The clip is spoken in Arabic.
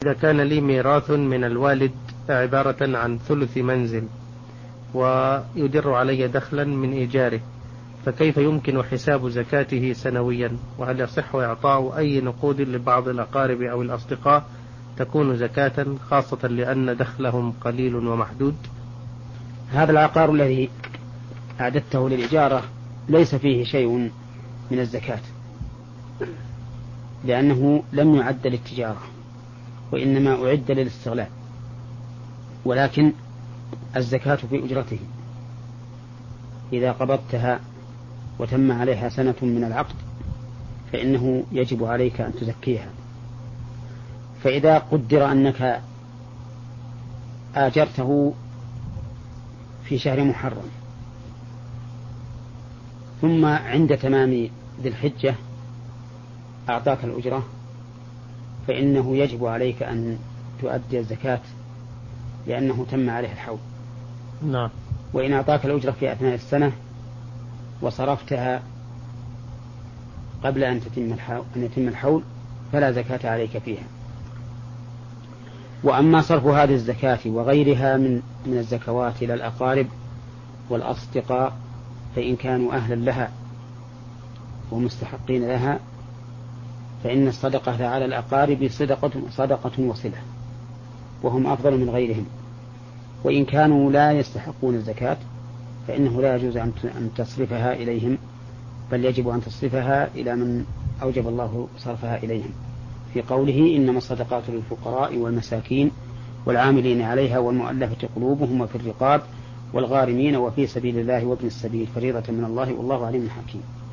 إذا كان لي ميراث من الوالد عبارة عن ثلث منزل ويدر علي دخلا من إيجاره، فكيف يمكن حساب زكاته سنويا؟ وهل يصح إعطاء أي نقود لبعض الأقارب أو الأصدقاء تكون زكاة، خاصة لأن دخلهم قليل ومحدود؟ هذا العقار الذي أعددته للإجارة ليس فيه شيء من الزكاة، لأنه لم يعد للتجارة وإنما أعد للاستغلال، ولكن الزكاة في أجرته إذا قبضتها وتم عليها سنة من العقد فإنه يجب عليك أن تزكيها. فإذا قدر أنك آجرته في شهر محرم ثم عند تمام ذي الحجة أعطاك الأجرة، فإنه يجب عليك أن تؤدي الزكاة لأنه تم عليه الحول. نعم. وإن أعطاك الأجرة في أثناء السنة وصرفتها قبل أن يتم الحول فلا زكاة عليك فيها. وأما صرف هذه الزكاة وغيرها من الزكوات إلى الأقارب والأصدقاء فإن كانوا أهلا لها ومستحقين لها فإن الصدقة على الأقارب صدقة وصلة، وهم أفضل من غيرهم. وإن كانوا لا يستحقون الزكاة فإنه لا يجوز أن تصرفها إليهم، بل يجب أن تصرفها إلى من أوجب الله صرفها إليهم في قوله إنما الصدقات للفقراء والمساكين والعاملين عليها والمؤلفة قلوبهم وفي الرقاب والغارمين وفي سبيل الله وابن السبيل فريضة من الله والله عليم حكيم.